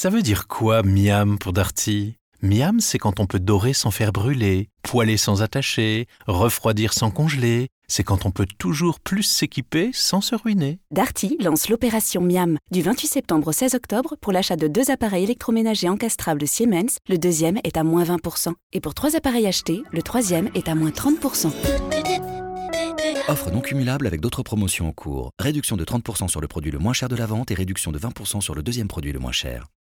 Ça veut dire quoi, miam, pour Darty? Miam, c'est quand on peut dorer sans faire brûler, poêler sans attacher, refroidir sans congeler. C'est quand on peut toujours plus s'équiper sans se ruiner. Darty lance l'opération Miam du 28 septembre au 16 octobre pour l'achat de 2 appareils électroménagers encastrables Siemens. Le deuxième est à moins 20%. Et pour 3 appareils achetés, le troisième est à moins 30%. Offre non cumulable avec d'autres promotions en cours. Réduction de 30% sur le produit le moins cher de la vente et réduction de 20% sur le deuxième produit le moins cher.